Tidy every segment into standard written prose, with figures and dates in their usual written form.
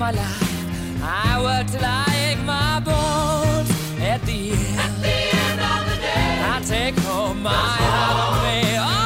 my life. I work till I ache my bones. At the end of the day, I take home my holiday.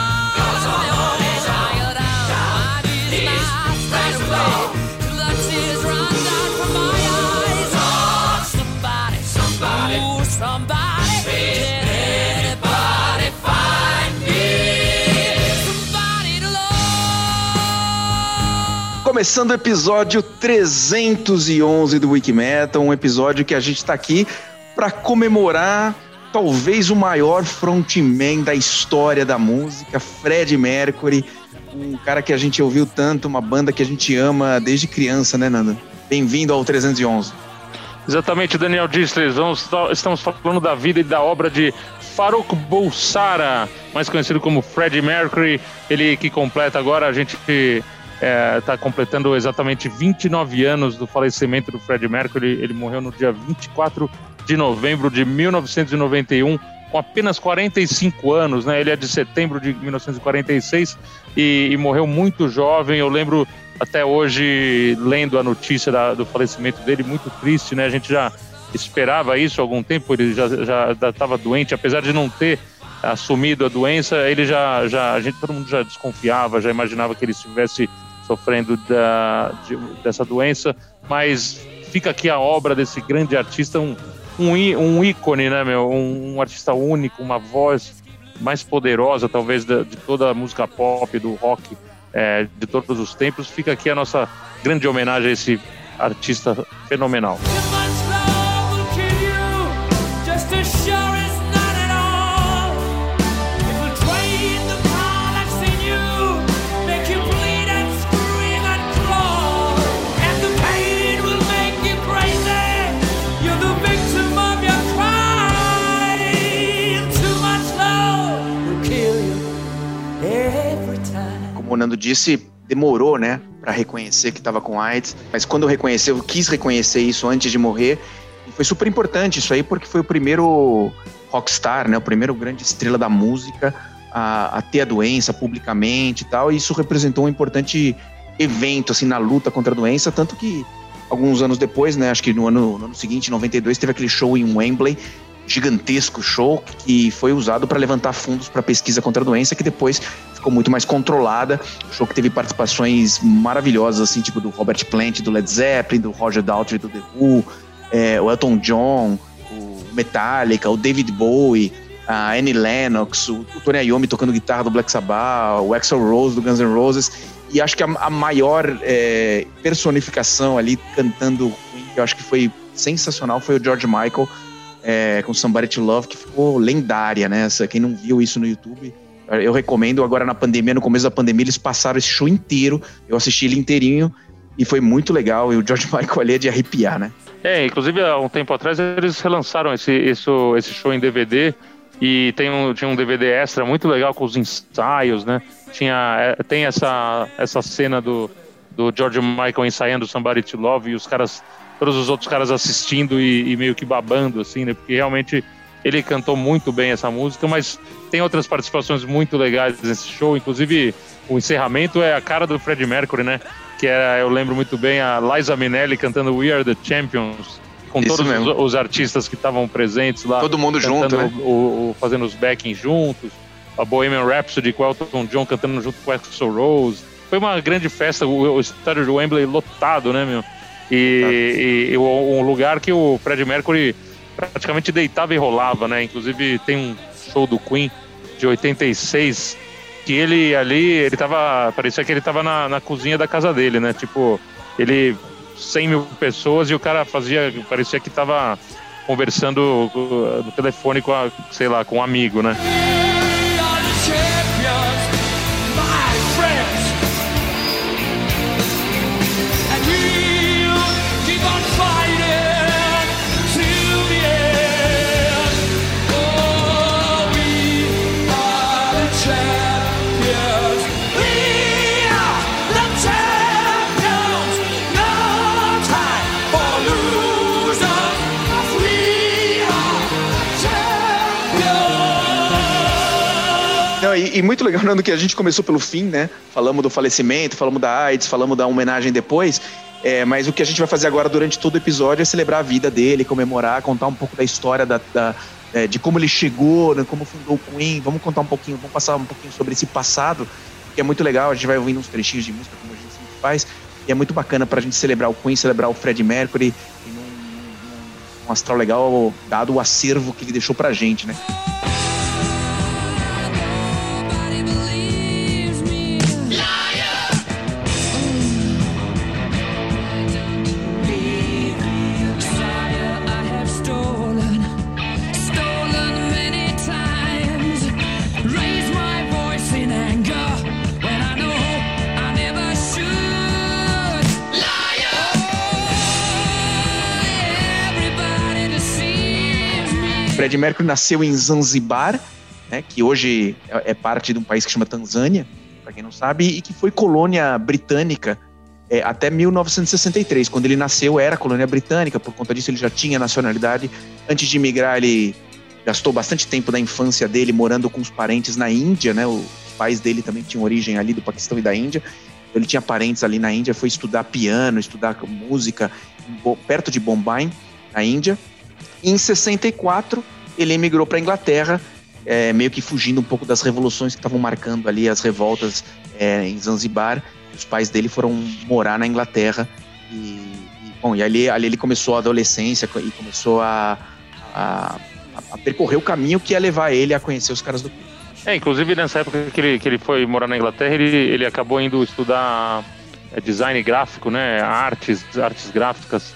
Começando o episódio 311 do Wikimetal, um episódio que a gente está aqui para comemorar talvez o maior frontman da história da música, Freddie Mercury, um cara que a gente ouviu tanto, uma banda que a gente ama desde criança, né, Nando? Bem-vindo ao 311. Exatamente, Daniel Distler. Estamos falando da vida e da obra de Farrokh Bulsara, mais conhecido como Freddie Mercury, ele que completa agora, a gente está completando exatamente 29 anos do falecimento do Freddie Mercury. Ele morreu no dia 24 de novembro de 1991, com apenas 45 anos, né? Ele é de setembro de 1946 e morreu muito jovem. Eu lembro até hoje, lendo a notícia do falecimento dele, muito triste, né? A gente já esperava isso há algum tempo, ele já estava doente, apesar de não ter assumido a doença, ele todo mundo já desconfiava, já imaginava que ele estivesse sofrendo dessa doença, mas fica aqui a obra desse grande artista, um ícone, né, meu? Um artista único, uma voz mais poderosa, talvez, de toda a música pop, do rock, de todos os tempos. Fica aqui a nossa grande homenagem a esse artista fenomenal. Como o Nando disse, demorou, né, para reconhecer que estava com AIDS, mas quando reconheceu, eu quis reconhecer isso antes de morrer, e foi super importante isso aí, porque foi o primeiro rockstar, né, o primeiro grande estrela da música a ter a doença publicamente e tal, e isso representou um importante evento, assim, na luta contra a doença, tanto que alguns anos depois, né, acho que no ano seguinte, em 92, teve aquele show em Wembley, gigantesco show, que foi usado para levantar fundos para pesquisa contra a doença, que depois ficou muito mais controlada. O show que teve participações maravilhosas, assim, tipo do Robert Plant, do Led Zeppelin, do Roger Daltrey, do The Who, o Elton John, o Metallica, o David Bowie, a Annie Lennox, o Tony Iommi tocando guitarra do Black Sabbath, o Axl Rose do Guns N' Roses, e acho que a maior personificação ali cantando, que eu acho que foi sensacional, foi o George Michael, com Somebody to Love, que ficou lendária, né? Quem não viu isso no YouTube, eu recomendo. Agora na pandemia, no começo da pandemia, eles passaram esse show inteiro, eu assisti ele inteirinho e foi muito legal, e o George Michael ali é de arrepiar, né? Inclusive há um tempo atrás eles relançaram esse show em DVD, e tinha um DVD extra muito legal com os ensaios, né? Tem essa cena do George Michael ensaiando Somebody to Love, e todos os outros caras assistindo e meio que babando, assim, né? Porque realmente ele cantou muito bem essa música, mas tem outras participações muito legais nesse show, inclusive o encerramento é a cara do Freddie Mercury, né? Que eu lembro muito bem, a Liza Minnelli cantando We Are The Champions, com isso todos mesmo. os artistas que estavam presentes lá. Todo mundo junto, né? Fazendo os backings juntos, a Bohemian Rhapsody com Elton John cantando junto com Axl Rose. Foi uma grande festa, o estádio de Wembley lotado, né, meu? E um lugar que o Freddie Mercury praticamente deitava e rolava, né? Inclusive tem um show do Queen de 86 que parecia que ele tava na cozinha da casa dele, né? Tipo, 100 mil pessoas e o cara parecia que tava conversando no telefone com um amigo, né? E muito legal, Nando, que a gente começou pelo fim, né? Falamos do falecimento, falamos da AIDS, falamos da homenagem depois. Mas o que a gente vai fazer agora durante todo o episódio é celebrar a vida dele, comemorar, contar um pouco da história de como ele chegou, né, como fundou o Queen. Vamos contar um pouquinho, vamos passar um pouquinho sobre esse passado, que é muito legal. A gente vai ouvindo uns trechinhos de música, como a gente sempre faz, e é muito bacana pra gente celebrar o Queen, celebrar o Freddie Mercury, e num astral legal, dado o acervo que ele deixou pra gente, né? Freddie Mercury nasceu em Zanzibar, né, que hoje é parte de um país que chama Tanzânia, para quem não sabe, e que foi colônia britânica até 1963. Quando ele nasceu, era colônia britânica, por conta disso ele já tinha nacionalidade. Antes de imigrar, ele gastou bastante tempo da infância dele morando com os parentes na Índia, né? Os pais dele também tinham origem ali do Paquistão e da Índia. Ele tinha parentes ali na Índia, foi estudar piano, estudar música, perto de Bombay, na Índia. E em 64, ele emigrou para a Inglaterra, meio que fugindo um pouco das revoluções que estavam marcando ali as revoltas em Zanzibar. Os pais dele foram morar na Inglaterra e ali ele começou a adolescência e começou a percorrer o caminho que ia levar ele a conhecer os caras do Queen. Inclusive nessa época que ele foi morar na Inglaterra, ele acabou indo estudar design gráfico, né, artes gráficas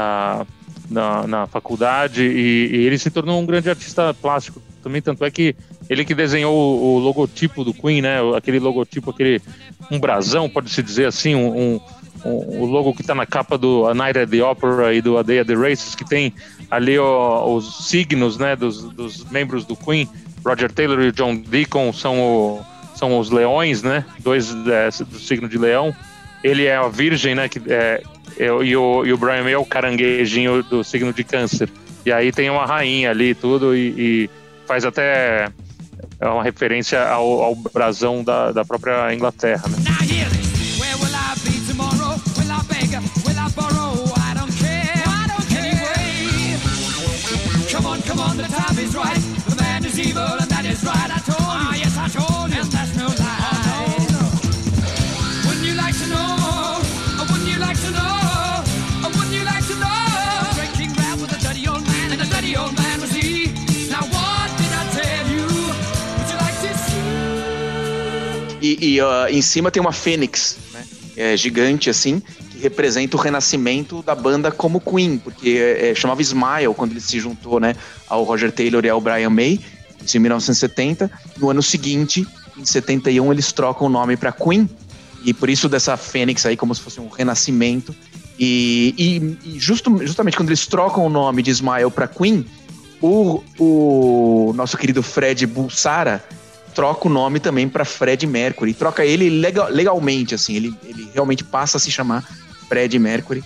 na faculdade, e ele se tornou um grande artista plástico também, tanto é que ele que desenhou o logotipo do Queen, né, aquele logotipo, um brasão, pode-se dizer assim, o logo que está na capa do A Night at the Opera e do A Day at the Races, que tem ali os signos, né, dos membros do Queen. Roger Taylor e John Deacon são os leões, né, dois do signo de leão. Ele é a virgem, né, e o Brian May é o caranguejinho do signo de Câncer. E aí tem uma rainha ali e tudo, e faz até uma referência ao brasão da própria Inglaterra, né? E em cima tem uma fênix, né, gigante assim, que representa o renascimento da banda como Queen, porque chamava Smile quando ele se juntou, né, ao Roger Taylor e ao Brian May, isso em 1970. No ano seguinte, em 71, eles trocam o nome para Queen, e por isso dessa fênix aí, como se fosse um renascimento. E justamente quando eles trocam o nome de Smile para Queen, o nosso querido Fred Bulsara troca o nome também para Freddie Mercury, troca ele legalmente, assim, ele realmente passa a se chamar Freddie Mercury,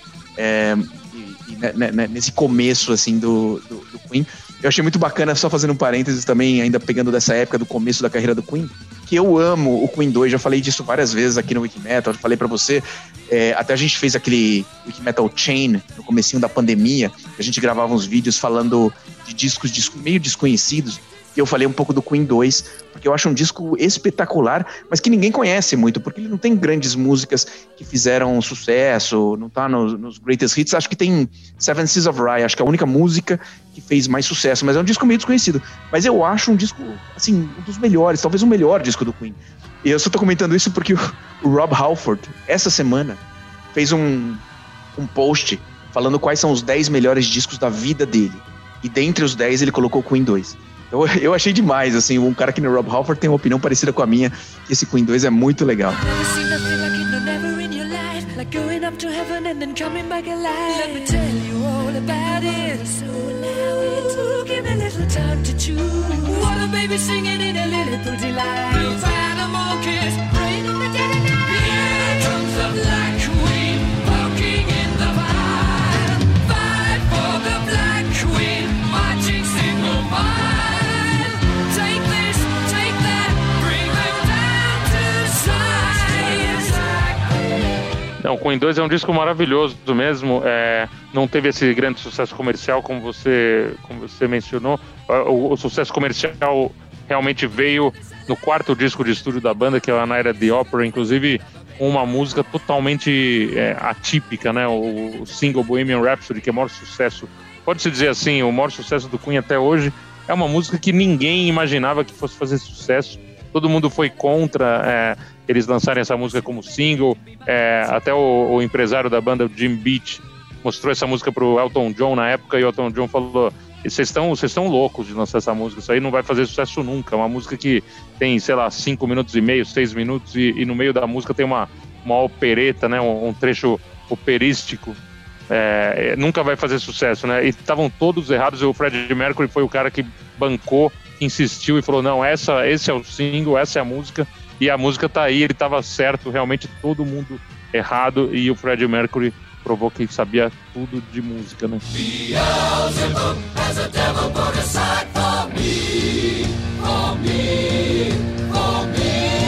nesse começo, assim, do Queen. Eu achei muito bacana, só fazendo um parênteses também, ainda pegando dessa época do começo da carreira do Queen, que eu amo o Queen 2, já falei disso várias vezes aqui no Wikimetal, já falei pra você, até a gente fez aquele Wikimetal Chain no comecinho da pandemia, a gente gravava uns vídeos falando de discos meio desconhecidos, e eu falei um pouco do Queen 2, porque eu acho um disco espetacular, mas que ninguém conhece muito, porque ele não tem grandes músicas que fizeram sucesso, não tá nos greatest hits. Acho que tem Seven Seas of Rhye, acho que é a única música que fez mais sucesso, mas é um disco meio desconhecido. Mas eu acho um disco, assim, um dos melhores, talvez o melhor disco do Queen. E eu só tô comentando isso porque o Rob Halford, essa semana, fez um post falando quais são os 10 melhores discos da vida dele. E dentre os 10 ele colocou o Queen 2. Eu achei demais, assim, um cara que no Rob Halford tem uma opinião parecida com a minha, que esse Queen 2 é muito legal. Não, Queen 2 é um disco maravilhoso mesmo. Não teve esse grande sucesso comercial como você mencionou. O sucesso comercial realmente veio no quarto disco de estúdio da banda, que é a Night at the Opera, inclusive uma música totalmente atípica, né? O single Bohemian Rhapsody, que é o maior sucesso, pode-se dizer assim, o maior sucesso do Queen até hoje. É uma música que ninguém imaginava que fosse fazer sucesso. Todo mundo foi contra eles lançarem essa música como single. Até o empresário da banda, Jim Beach, mostrou essa música pro Elton John na época, e o Elton John falou: vocês estão loucos de lançar essa música, isso aí não vai fazer sucesso nunca. É uma música que tem, sei lá, 5 minutos e meio, 6 minutos, e no meio da música tem uma opereta, né, um trecho operístico. Nunca vai fazer sucesso, né? E estavam todos errados. O Freddie Mercury foi o cara que bancou, que insistiu e falou: não, esse é o single, essa é a música, e a música tá aí. Ele estava certo, realmente todo mundo errado, e o Freddie Mercury provou que sabia tudo de música, né? Beelzebub has a devil put aside for me, for me, for me.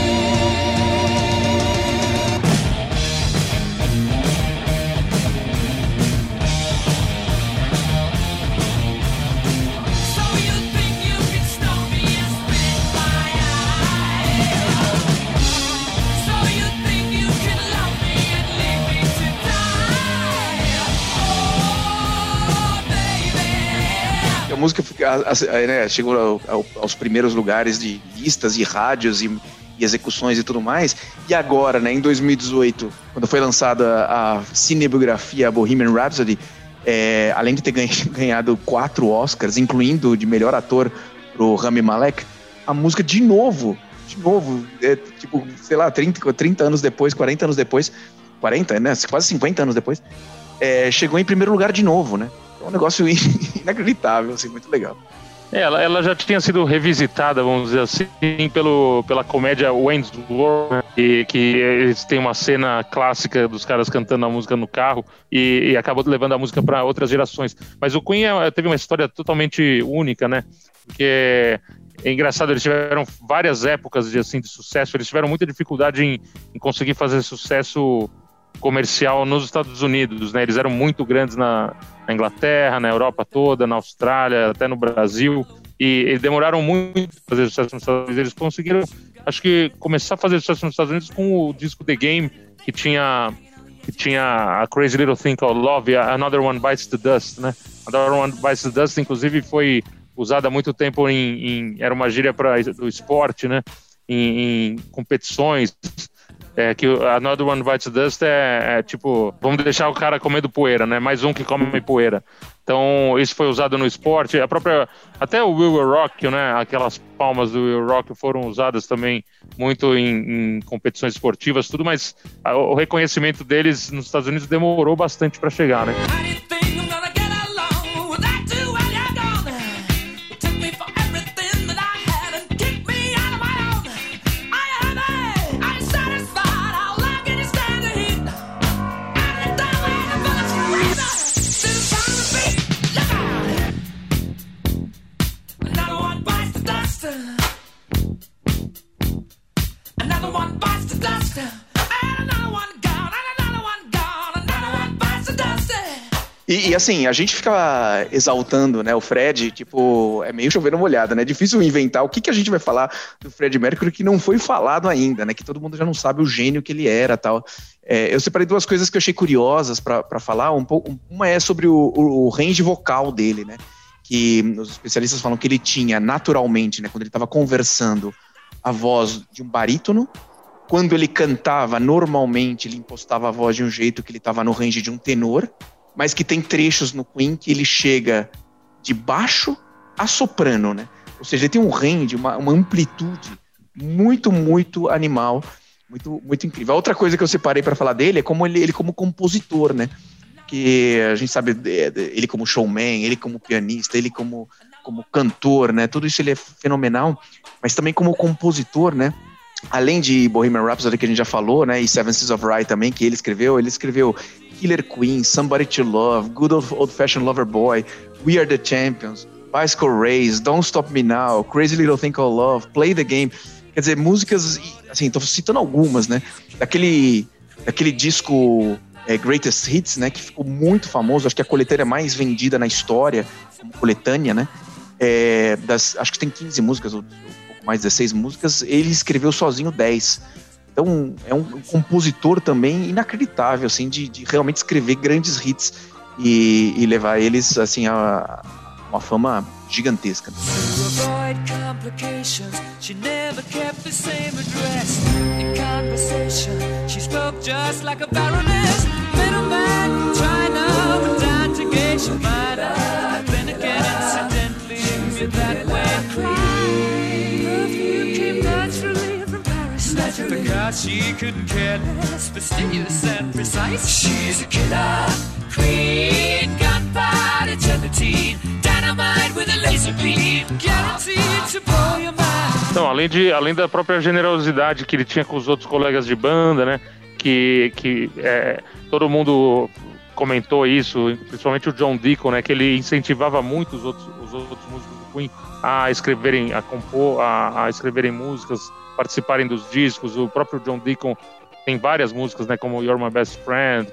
A música chegou aos primeiros lugares de listas e rádios e execuções e tudo mais. E agora, né, em 2018, quando foi lançada a cinebiografia Bohemian Rhapsody, além de ter ganhado 4 Oscars, incluindo de melhor ator pro Rami Malek, a música de novo, tipo, sei lá, 30 anos depois, 40 anos depois, 40, né, quase 50 anos depois, chegou em primeiro lugar de novo, né? É um negócio inacreditável, assim, muito legal. Ela já tinha sido revisitada, vamos dizer assim, pela comédia Wayne's World, que eles têm uma cena clássica dos caras cantando a música no carro e acabou levando a música para outras gerações. Mas o Queen teve uma história totalmente única, né? Porque é engraçado, eles tiveram várias épocas de sucesso, eles tiveram muita dificuldade em conseguir fazer sucesso comercial nos Estados Unidos, né? Eles eram muito grandes na Inglaterra, na Europa toda, na Austrália, até no Brasil, e eles demoraram muito para fazer sucesso nos Estados Unidos. Eles conseguiram, acho que, começar a fazer sucesso nos Estados Unidos com o disco The Game, que tinha a Crazy Little Thing Called Love e Another One Bites the Dust, né? Another One Bites the Dust, inclusive, foi usada há muito tempo era uma gíria do esporte, né? Em competições. Que Another One Bites the Dust tipo, vamos deixar o cara comendo poeira, né? Mais um que come poeira. Então, isso foi usado no esporte. Até o We Will Rock You, né? Aquelas palmas do We Will Rock You foram usadas também muito em competições esportivas, tudo, mas o reconhecimento deles nos Estados Unidos demorou bastante para chegar, né? E assim, a gente fica exaltando, né, o Fred, tipo, é meio chovendo molhado, né? É difícil inventar o que a gente vai falar do Freddie Mercury que não foi falado ainda, né? Que todo mundo já não sabe o gênio que ele era, tal. Eu separei 2 coisas que eu achei curiosas pra falar. Uma é sobre o range vocal dele, né? Que os especialistas falam que ele tinha naturalmente, né, quando ele estava conversando, a voz de um barítono. Quando ele cantava, normalmente ele impostava a voz de um jeito que ele estava no range de um tenor, mas que tem trechos no Queen que ele chega de baixo a soprano, né? Ou seja, ele tem um range, uma amplitude muito, muito animal, muito, muito incrível. A outra coisa que eu separei para falar dele é como ele como compositor, né? Que a gente sabe ele como showman, ele como pianista, ele como cantor, né? Tudo isso ele é fenomenal, mas também como compositor, né? Além de Bohemian Rhapsody, que a gente já falou, né? E Seven Seas of Rhye também, que ele escreveu Killer Queen, Somebody to Love, Good Old Fashioned Lover Boy, We Are the Champions, Bicycle Race, Don't Stop Me Now, Crazy Little Thing Called Love, Play the Game. Quer dizer, músicas, assim, tô citando algumas, né? Daquele daquele disco Greatest Hits, né, que ficou muito famoso, acho que é a coletânea mais vendida na história, como coletânea, né, acho que tem 15 músicas, ou um pouco mais, 16 músicas, ele escreveu sozinho 10. Então, é um compositor também inacreditável, assim, de realmente escrever grandes hits e levar eles, assim, a uma fama gigantesca. Because she couldn't care less, fastidious and precise. She's a killer queen, gunpowder gelatine, dynamite with a laser beam, guaranteed to blow your mind. Então, além da própria generosidade que ele tinha com os outros colegas de banda, né? Que todo mundo comentou isso, principalmente o John Deacon, né? Que ele incentivava muito os outros músicos do Queen a escreverem, a compor, a escreverem músicas, participarem dos discos. O próprio John Deacon tem várias músicas, né, como You're My Best Friend,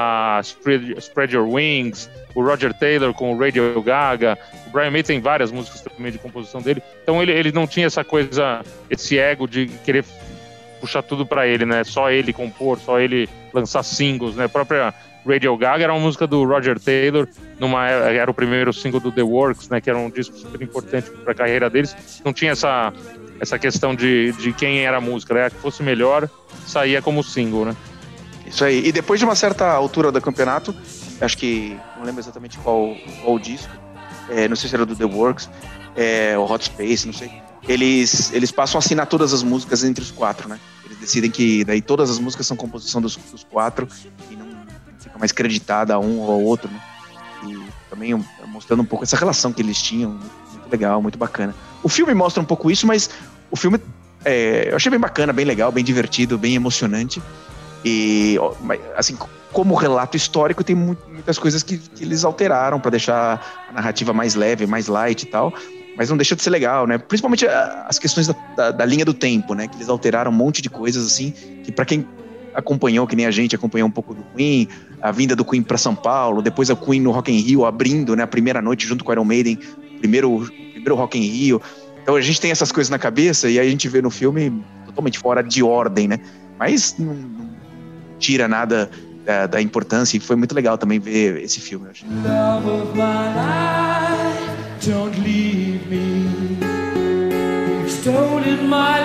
Spread Your Wings, o Roger Taylor com o Radio Gaga, o Brian May tem várias músicas também de composição dele. Então ele não tinha essa coisa, esse ego de querer puxar tudo pra ele, né, só ele compor, só ele lançar singles, né. A própria Radio Gaga era uma música do Roger Taylor, era o primeiro single do The Works, né, que era um disco super importante para a carreira deles. Não tinha essa questão de quem era a música, né? Que fosse melhor, saía como single, né? Isso aí. E depois de uma certa altura do campeonato, acho que, não lembro exatamente qual o disco, não sei se era do The Works, o Hot Space, não sei. Eles passam a assinar todas as músicas entre os quatro, né? Eles decidem que daí todas as músicas são composição dos quatro e não fica mais creditada a um ou ao outro, né? E também mostrando um pouco essa relação que eles tinham, muito legal, muito bacana. O filme mostra um pouco isso, mas o filme eu achei bem bacana, bem legal, bem divertido, bem emocionante. E, assim, como relato histórico, tem muitas coisas que eles alteraram para deixar a narrativa mais leve, mais light e tal, mas não deixa de ser legal, né? Principalmente as questões da linha do tempo, né? Que eles alteraram um monte de coisas, assim, que para quem acompanhou, que nem a gente acompanhou um pouco do Queen, a vinda do Queen para São Paulo, depois a Queen no Rock in Rio abrindo, né, a primeira noite junto com o Iron Maiden, primeiro Rock in Rio. Então a gente tem essas coisas na cabeça e aí a gente vê no filme totalmente fora de ordem, né? Mas não tira nada da importância, e foi muito legal também ver esse filme, eu acho. Love of my life, don't leave me. You've stolen my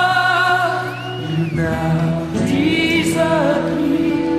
love, you now desert me.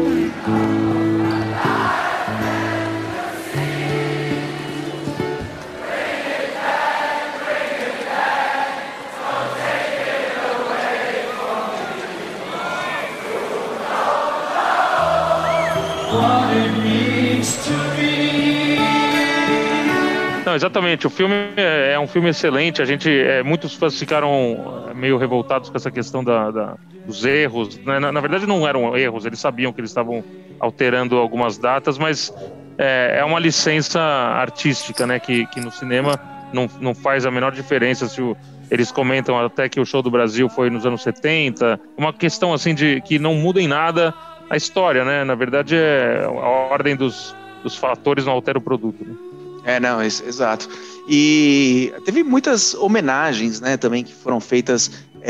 Não, exatamente, o filme é um filme excelente. Muitos fãs ficaram meio revoltados com essa questão dos erros, né? Na verdade não eram erros, eles sabiam que eles estavam alterando algumas datas, mas é uma licença artística, né, que no cinema não faz a menor diferença. Eles comentam até que o show do Brasil foi nos anos 70, uma questão assim de que não muda em nada a história, né? Na verdade, a ordem dos fatores não altera o produto, né? Não, exato. E teve muitas homenagens, né, também que foram feitas,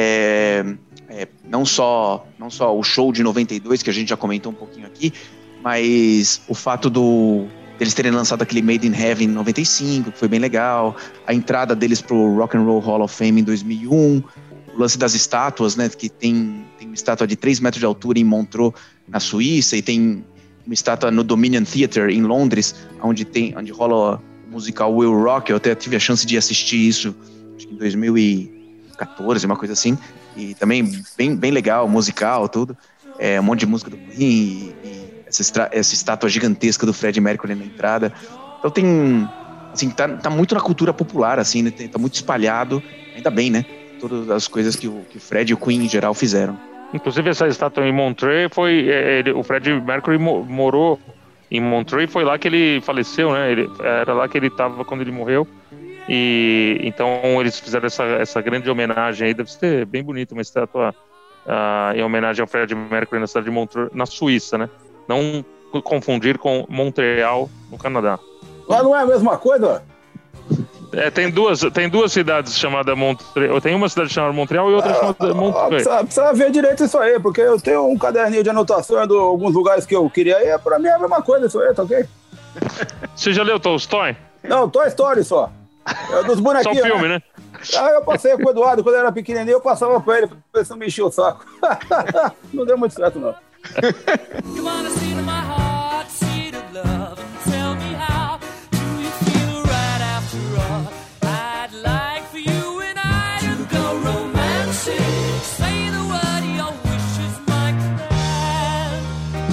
não só o show de 92, que a gente já comentou um pouquinho aqui, mas o fato deles terem lançado aquele Made in Heaven em 95, que foi bem legal, a entrada deles pro Rock and Roll Hall of Fame em 2001, o lance das estátuas, né, que tem uma estátua de 3 metros de altura em Montreux, na Suíça, e tem uma estátua no Dominion Theatre em Londres, onde rola o musical Will Rock. Eu até tive a chance de assistir isso, acho que em 2014, uma coisa assim, e também bem legal, musical, tudo, um monte de música do Queen e essa estátua gigantesca do Freddie Mercury na entrada. Então tem, assim, tá muito na cultura popular, assim, né? Tá muito espalhado, ainda bem, né? Todas as coisas que o Fred e o Queen em geral fizeram. Inclusive essa estátua em Montreux o Freddie Mercury morou em Montreux, foi lá que ele faleceu, né? Era lá que ele estava quando ele morreu. E então eles fizeram essa grande homenagem aí, deve ser bem bonito, uma estátua em homenagem ao Freddie Mercury na cidade de Montreux, na Suíça, né? Não confundir com Montreal, no Canadá. Lá não é a mesma coisa? Tem duas cidades chamadas Montreal. Tem uma cidade chamada Montreal e outra chamada Montreal. Precisa ver direito isso aí, porque eu tenho um caderninho de anotação de alguns lugares que eu queria ir. Pra mim é a mesma coisa isso aí, tá ok? Você já leu Tolstói? Não, Toy Story só. É dos bonequinhos. Só filme, né? Eu passei com o Eduardo, quando eu era pequenininho, eu passava pra ele, pra ver se não me enchia o saco. Não deu muito certo, não. Come on, seed of my heart, seed of love, and tell me how do you feel right after all? I'd like for you and I to go romantic. Say the word, your wishes might grant.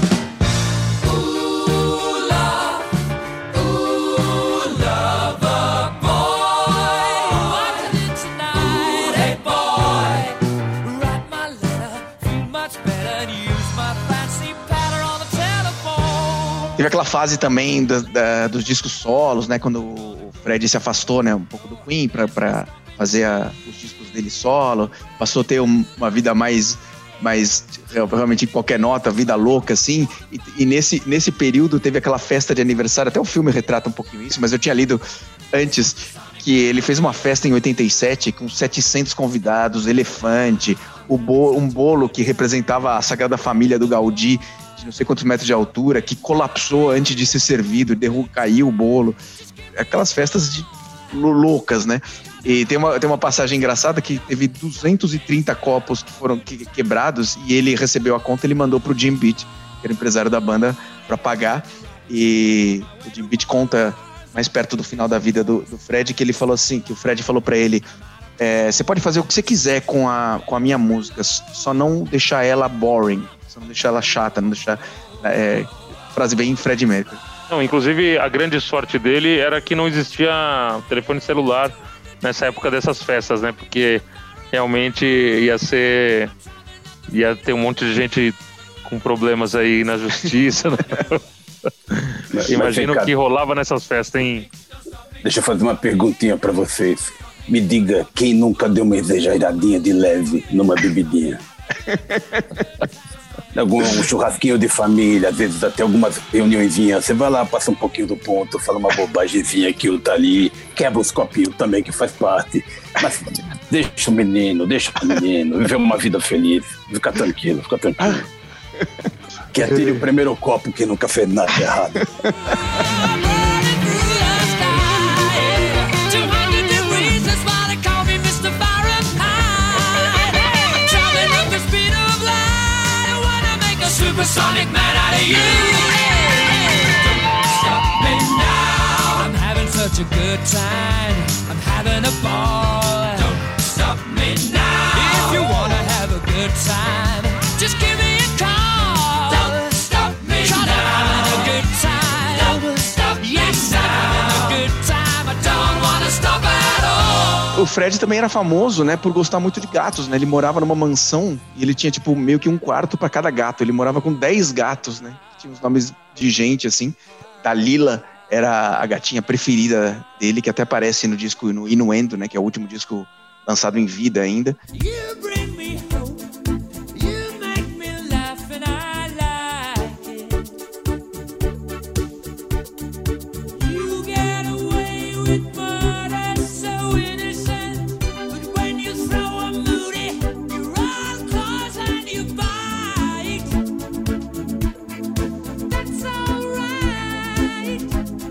Ooh, lover boy, what is it tonight? Hey boy, write my letter, feel much better and use my fancy pattern on the telephone. Teve aquela fase também dos discos solos, né? Quando o Fred se afastou, né, um pouco do Queen pra fazer os discos dele solo. Passou a ter uma vida mais realmente em qualquer nota, vida louca, assim. E nesse período teve aquela festa de aniversário. Até o filme retrata um pouquinho isso, mas eu tinha lido antes que ele fez uma festa em 87 com 700 convidados, elefante, um bolo que representava a Sagrada Família do Gaudí, de não sei quantos metros de altura, que colapsou antes de ser servido, caiu o bolo. Aquelas festas loucas, né? E tem uma passagem engraçada que teve 230 copos que foram quebrados e ele recebeu a conta e ele mandou pro Jim Beat, que era empresário da banda, para pagar. E o Jim Beat conta mais perto do final da vida do Fred, que ele falou assim, que o Fred falou para ele: você pode fazer o que você quiser com a minha música, só não deixar ela boring, só não deixar ela chata, não deixar... frase bem Fred Mercury. Não, inclusive, a grande sorte dele era que não existia telefone celular nessa época dessas festas, né? Porque realmente ia ter um monte de gente com problemas aí na justiça, né? Imagina o que rolava nessas festas, hein? Deixa eu fazer uma perguntinha pra vocês. Me diga, quem nunca deu uma exageradinha de leve numa bebidinha? Algum churrasquinho de família, às vezes até algumas reuniõezinhas, você vai lá, passa um pouquinho do ponto, fala uma bobagemzinha, aquilo tá ali, quebra os copinhos também, que faz parte, mas deixa o menino viver uma vida feliz, fica tranquilo. Que atire o primeiro copo que nunca fez nada errado. Supersonic man out of you. Don't stop me now. I'm having such a good time. I'm having a ball. Don't stop me now. If you wanna have a good time, just give me a call. Don't stop me now. I'm having a good time. Don't stop me now. Yes, I'm having a good time. I don't wanna stop at all. O Fred também era famoso, né, por gostar muito de gatos, né? Ele morava numa mansão e ele tinha, tipo, meio que um quarto para cada gato. Ele morava com 10 gatos, né? Tinha os nomes de gente, assim. Dalila era a gatinha preferida dele, que até aparece no disco, no Innuendo, né? Que é o último disco lançado em vida ainda. You bring me home. You make me laugh and I like it. You get away with murder so innocent, but when you throw a moody, you're all claws and you bite. That's alright,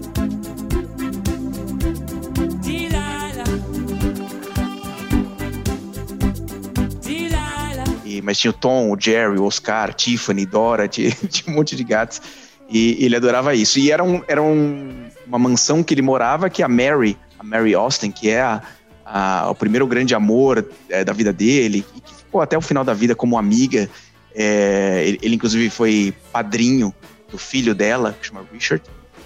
Delilah. Mas tinha o Tom, o Jerry, o Oscar, Tiffany, Dora, tinha um monte de gatos. E ele adorava isso. E era uma mansão que ele morava, que a Mary Austin, que é o primeiro grande amor da vida dele, e que ficou até o final da vida como amiga. Ele inclusive foi padrinho do filho dela, que chama Richard.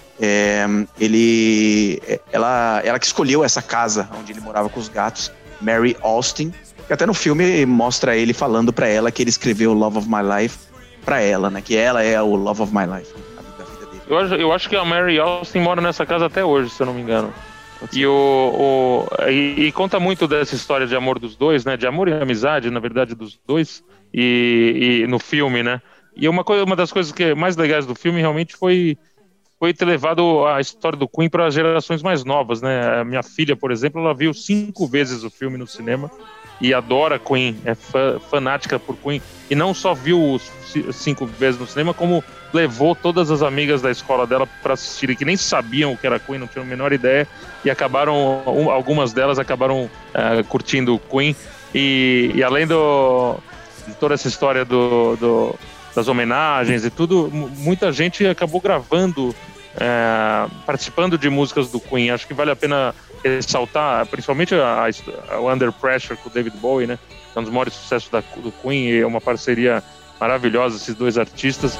Ela que escolheu essa casa onde ele morava com os gatos, Mary Austin, que até no filme mostra ele falando pra ela que ele escreveu Love of My Life pra ela, né? Que ela é o Love of My Life, a vida dele. Eu acho que a Mary Austin mora nessa casa até hoje, se eu não me engano. E conta muito dessa história de amor dos dois, né? De amor e amizade, na verdade, dos dois, e no filme, né? E uma das coisas mais legais do filme realmente foi ter levado a história do Queen para gerações mais novas, né? A minha filha, por exemplo, ela viu 5 vezes o filme no cinema e adora Queen, é fanática por Queen, e não só viu 5 vezes no cinema, como levou todas as amigas da escola dela para assistirem, que nem sabiam o que era Queen, não tinham a menor ideia, e algumas delas acabaram curtindo Queen, e além de toda essa história das homenagens e tudo, muita gente acabou gravando, participando de músicas do Queen. Acho que vale a pena ressaltar, principalmente o Under Pressure com o David Bowie, né? É um dos maiores sucessos do Queen, e é uma parceria maravilhosa, esses dois artistas.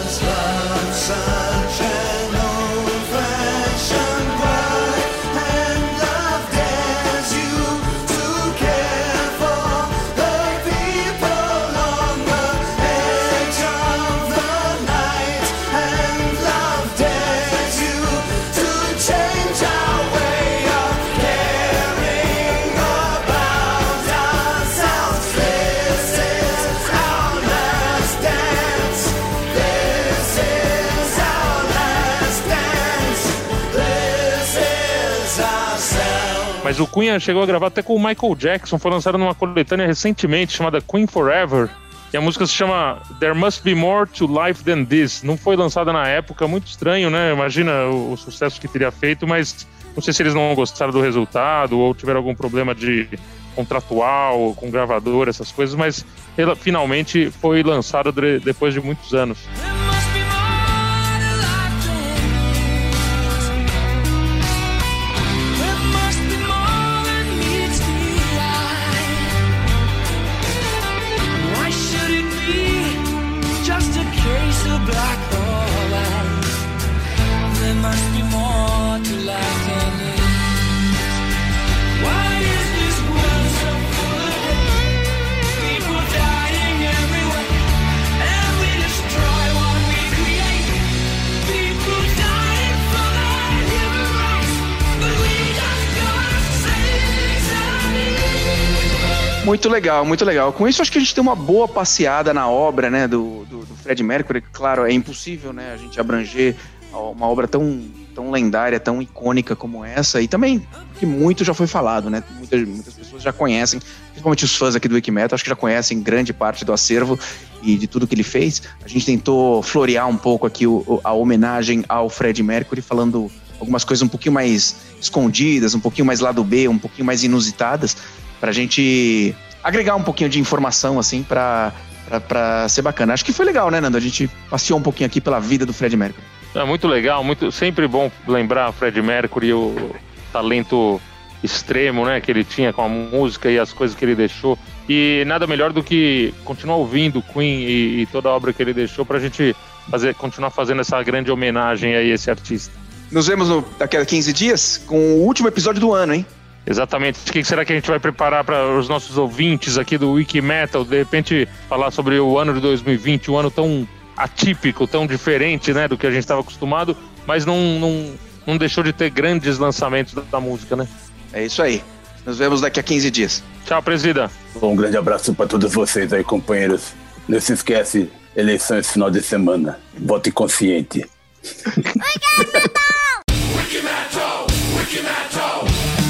Mas o Queen chegou a gravar até com o Michael Jackson, foi lançado numa coletânea recentemente chamada Queen Forever, e a música se chama There Must Be More to Life Than This. Não foi lançada na época, muito estranho, né? Imagina o sucesso que teria feito, mas não sei se eles não gostaram do resultado ou tiveram algum problema de contratual, com gravador, essas coisas, mas ela finalmente foi lançada depois de muitos anos. Muito legal, muito legal. Com isso, acho que a gente tem uma boa passeada na obra, né, do Freddie Mercury. Claro, é impossível, né, a gente abranger uma obra tão lendária, tão icônica como essa, e também que muito já foi falado, né, muitas pessoas já conhecem, principalmente os fãs aqui do Wikimetal, acho que já conhecem grande parte do acervo e de tudo que ele fez. A gente tentou florear um pouco aqui a homenagem ao Freddie Mercury, falando algumas coisas um pouquinho mais escondidas, um pouquinho mais lado B, um pouquinho mais inusitadas, pra gente agregar um pouquinho de informação, assim, pra ser bacana. Acho que foi legal, né, Nando? A gente passeou um pouquinho aqui pela vida do Freddie Mercury. É muito legal, sempre bom lembrar o Freddie Mercury, o talento extremo, né, que ele tinha com a música e as coisas que ele deixou. E nada melhor do que continuar ouvindo Queen e toda a obra que ele deixou pra gente continuar fazendo essa grande homenagem a esse artista. Nos vemos daqui a 15 dias com o último episódio do ano, hein? Exatamente. O que será que a gente vai preparar para os nossos ouvintes aqui do Wikimetal? De repente, falar sobre o ano de 2020, um ano tão atípico, tão diferente, né, do que a gente estava acostumado, mas não deixou de ter grandes lançamentos da música, né? É isso aí. Nos vemos daqui a 15 dias. Tchau, presida. Um grande abraço para todos vocês aí, companheiros. Não se esquece, eleições final de semana. Vote consciente. Wikimetal! Wikimetal!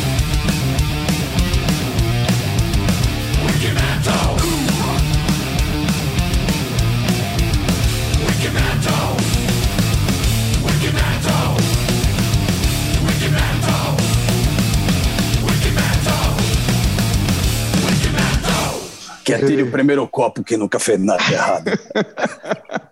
Wikimetal! Wikimetal! Wikimetal! Wikimetal! Wikimetal! Wikimetal! Que atire o primeiro copo que nunca fez nada errado.